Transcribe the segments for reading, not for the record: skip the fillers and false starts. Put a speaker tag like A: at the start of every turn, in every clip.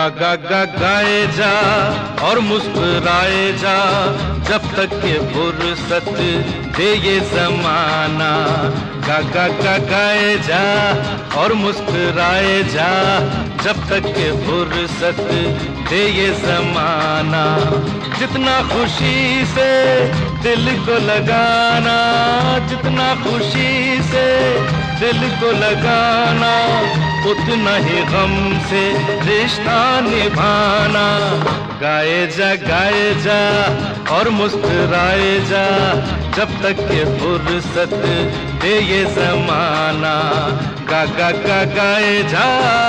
A: गा गाए जा और मुस्कुराए जा, जब तक के फुर्सत दे ये ज़माना। गा गाए जा और मुस्कुराए जा, जब तक के फुर्सत दे ये ज़माना। जितना खुशी से दिल को लगाना, जितना खुशी से दिल को लगाना, उतना ही गम से रिश्ता निभाना। गाए जा और मुस्कुराए जा, जब तक के फुर्सत दे ये ज़माना। गा गाए जा।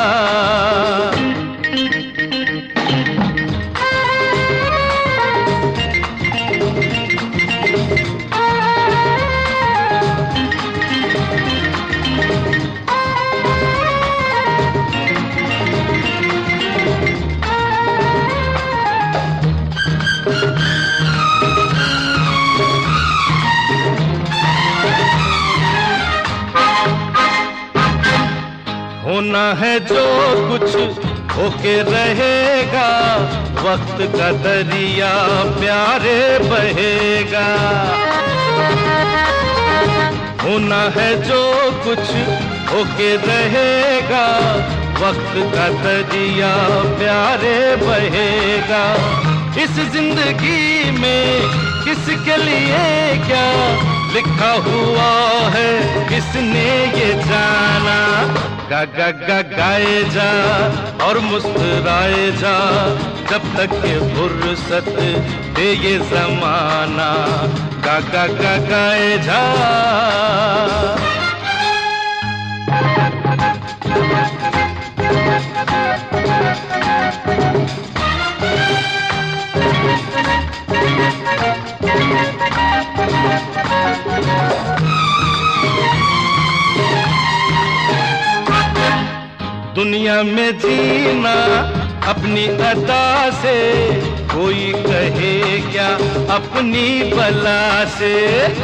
A: होना है जो कुछ होके रहेगा, वक्त का दरिया प्यारे बहेगा। होना है जो कुछ होके रहेगा, वक्त का दरिया प्यारे बहेगा। इस जिंदगी में किसके लिए क्या लिखा हुआ है, किसने ये जाना। गा गाए जा और मुस्कुराए जा, जब तक के फुर्सत दे ये ज़माना। गा गाए जा। दुनिया में जीना अपनी अदा से, कोई कहे क्या अपनी बला से।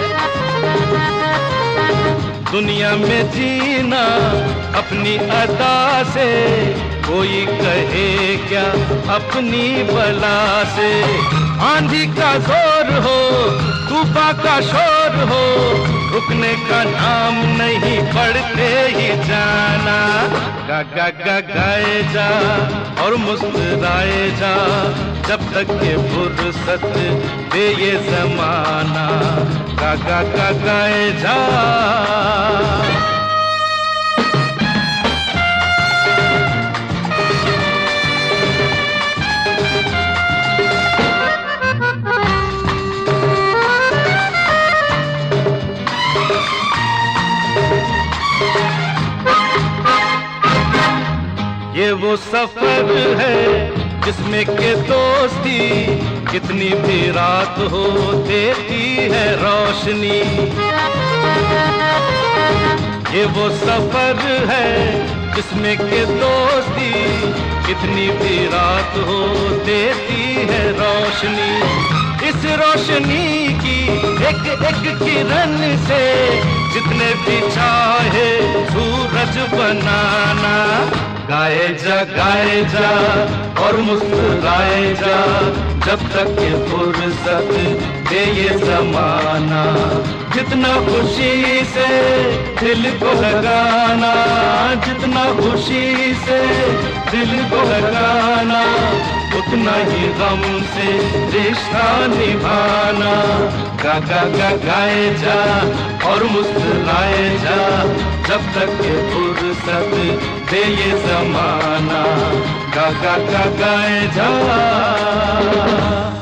A: दुनिया में जीना अपनी अदा से, कोई कहे क्या अपनी बला से। आंधी का जोर हो, तूफान का शोर हो, रुकने का नाम नहीं, पढ़ते ही जाना। गा गाए जा और मुस्कुराए जा, जब तक के फुर्सत दे ये ज़माना। गा गाए जा। ये वो सफर है जिसमें के दोस्ती, कितनी भी रात हो देती है रोशनी। ये वो सफर है जिसमें के दोस्ती, कितनी भी रात हो देती है रोशनी। इस रोशनी की एक एक किरण से जितने भी चाहे सूरज बनाना। गाए जा और मुस्कुराए जा, जब तक के फुर्सत दे ये ज़माना। जितना खुशी से दिल को लगाना, जितना खुशी से दिल को लगाना, उतना ही गम से रिश्ता निभाना। गा गाए जा और मुस्कुराए जा, जब तक के फुर्सत दे ये ज़माना। गा गाए जा।